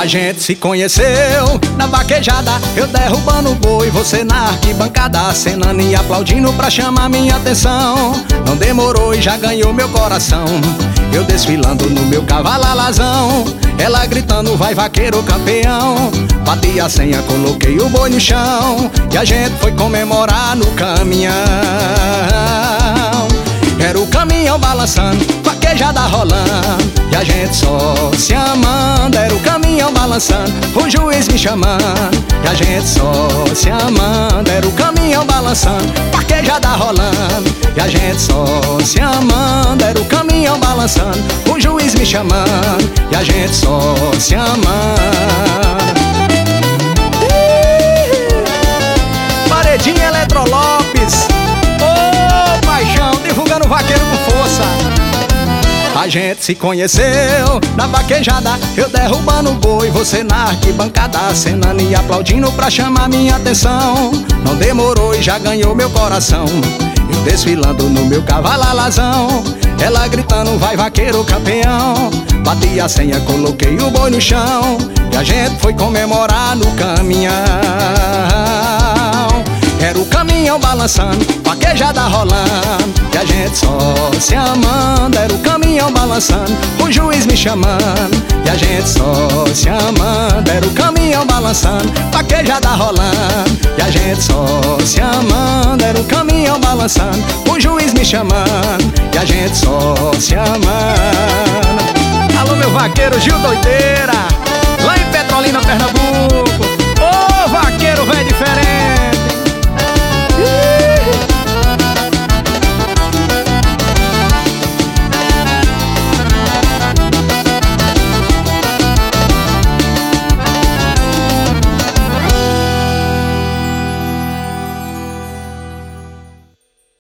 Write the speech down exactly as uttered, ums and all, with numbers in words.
A gente se conheceu na vaquejada, eu derrubando o boi, você na arquibancada, acenando e aplaudindo pra chamar minha atenção. Não demorou e já ganhou meu coração, eu desfilando no meu cavalo alazão, ela gritando vai vaqueiro campeão. Bati a senha, coloquei o boi no chão e a gente foi comemorar no caminhão. Era o caminhão balançando, vaquejada rolando e a gente só se amando. Era o caminhão balançando, o juiz me chamando e a gente só se amando. Era o caminhão balançando, vaquejada rolando e a gente só se amando. Era o caminhão balançando, o juiz me chamando e a gente só se amando. Paredinha Eletrolopes, ô paixão, divulgando vaqueiro com força. A gente se conheceu na vaquejada, eu derrubando o boi, você na arquibancada, acenando e aplaudindo pra chamar minha atenção. Não demorou e já ganhou meu coração, eu desfilando no meu cavalo alazão, ela gritando vai vaqueiro campeão. Bati a senha, coloquei o boi no chão e a gente foi comemorar no caminhão. Era o caminhão balançando, vaquejada rolando e a gente só se amando. Era o caminhão balançando, o juiz me chamando e a gente só se amando. Era o caminhão balançando, vaquejada rolando e a gente só se amando. Era o caminhão balançando, o juiz me chamando e a gente só se amando. Alô meu vaqueiro Gil Doideira, lá em Petrolina, Pernambuco.